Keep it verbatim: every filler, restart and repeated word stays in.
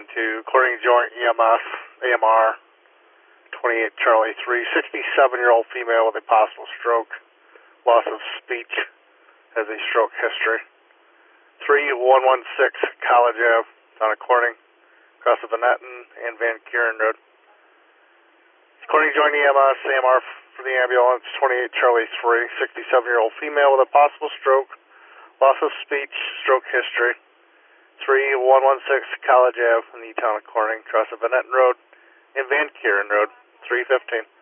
to Corning Joint E M S, A M R, twenty-eight Charlie three, sixty-seven-year-old female with a possible stroke, loss of speech, has a stroke history. three one one six College Ave, down at Corning, across the Benetton and Van Kuren Road. Corning Joint E M S, A M R for the ambulance, twenty-eight Charlie three, sixty-seven-year-old female with a possible stroke, loss of speech, stroke history. three one one six College Ave in the town of Corning, across the Benetton Road and Van Kuren Road, three fifteen.